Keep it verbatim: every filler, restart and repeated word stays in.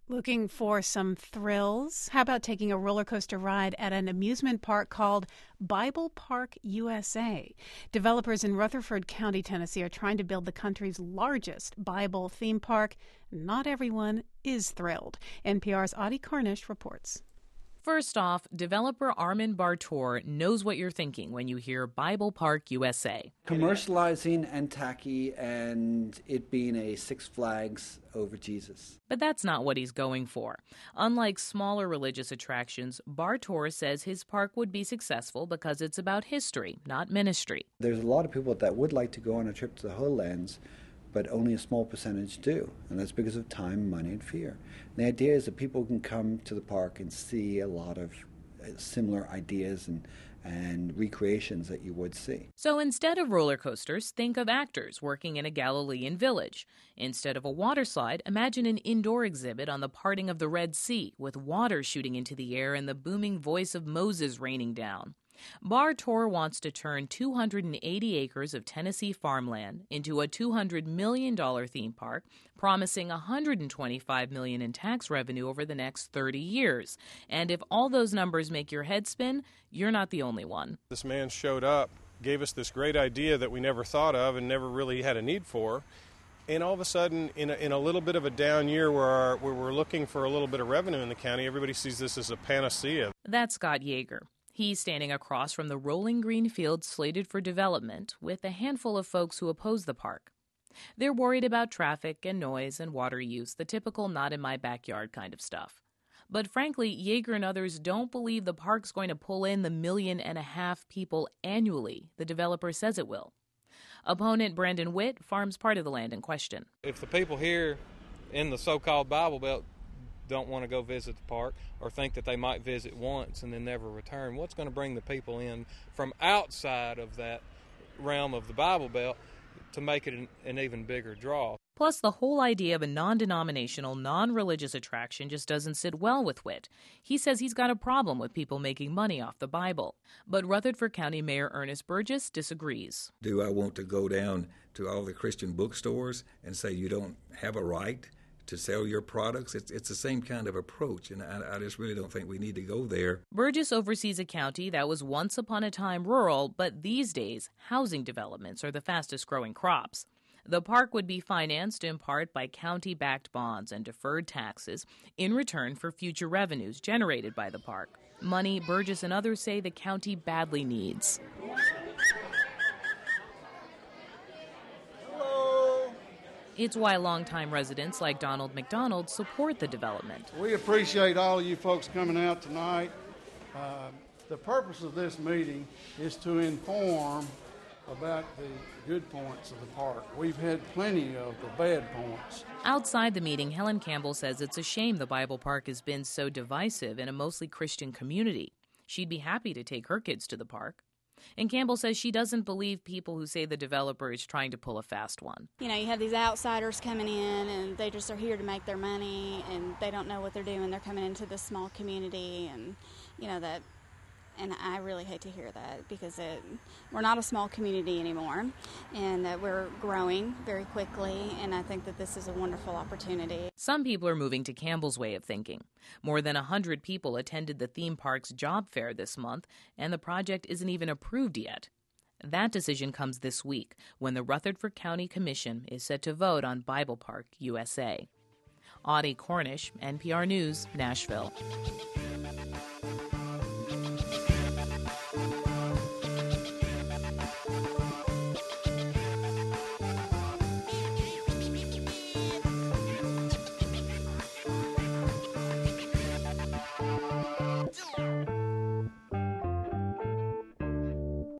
Looking for some thrills? How about taking a roller coaster ride at an amusement park called Bible Park U S A? Developers in Rutherford County, Tennessee are trying to build the country's largest Bible theme park. Not everyone is thrilled. N P R's Audie Cornish reports. First off, developer Armin Bartor knows what you're thinking when you hear Bible Park U S A. Commercializing and tacky and it being a Six Flags over Jesus. But that's not what he's going for. Unlike smaller religious attractions, Bartor says his park would be successful because it's about history, not ministry. There's a lot of people that would like to go on a trip to the Holy Lands, but only a small percentage do, and that's because of time, money, and fear. And the idea is that people can come to the park and see a lot of similar ideas and, and recreations that you would see. So instead of roller coasters, think of actors working in a Galilean village. Instead of a water slide, imagine an indoor exhibit on the parting of the Red Sea, with water shooting into the air and the booming voice of Moses raining down. Bartor wants to turn two hundred eighty acres of Tennessee farmland into a two hundred million dollars theme park, promising one hundred twenty-five million dollars in tax revenue over the next thirty years. And if all those numbers make your head spin, you're not the only one. This man showed up, gave us this great idea that we never thought of and never really had a need for. And all of a sudden, in a, in a little bit of a down year where, our, where we're looking for a little bit of revenue in the county, everybody sees this as a panacea. That's Scott Yeager. He's standing across from the rolling green field slated for development with a handful of folks who oppose the park. They're worried about traffic and noise and water use, the typical not-in-my-backyard kind of stuff. But frankly, Yeager and others don't believe the park's going to pull in the million and a half people annually the developer says it will. Opponent Brandon Witt farms part of the land in question. If the people here in the so-called Bible Belt don't want to go visit the park or think that they might visit once and then never return, what's going to bring the people in from outside of that realm of the Bible Belt to make it an, an even bigger draw? Plus, the whole idea of a non-denominational, non-religious attraction just doesn't sit well with Witt. He says he's got a problem with people making money off the Bible. But Rutherford County Mayor Ernest Burgess disagrees. Do I want to go down to all the Christian bookstores and say you don't have a right to sell your products? It's it's the same kind of approach, and I, I just really don't think we need to go there. Burgess oversees a county that was once upon a time rural, but these days, housing developments are the fastest growing crops. The park would be financed in part by county-backed bonds and deferred taxes in return for future revenues generated by the park. Money Burgess and others say the county badly needs. It's why longtime residents like Donald McDonald support the development. We appreciate all of you folks coming out tonight. Uh, the purpose of this meeting is to inform about the good points of the park. We've had plenty of the bad points. Outside the meeting, Helen Campbell says it's a shame the Bible Park has been so divisive in a mostly Christian community. She'd be happy to take her kids to the park. And Campbell says she doesn't believe people who say the developer is trying to pull a fast one. You know, you have these outsiders coming in, and they just are here to make their money, and they don't know what they're doing. They're coming into this small community, and, you know, that, and I really hate to hear that, because it, we're not a small community anymore, and that we're growing very quickly, and I think that this is a wonderful opportunity. Some people are moving to Campbell's way of thinking. More than one hundred people attended the theme park's job fair this month, and the project isn't even approved yet. That decision comes this week, when the Rutherford County Commission is set to vote on Bible Park U S A. Audie Cornish, N P R News, Nashville.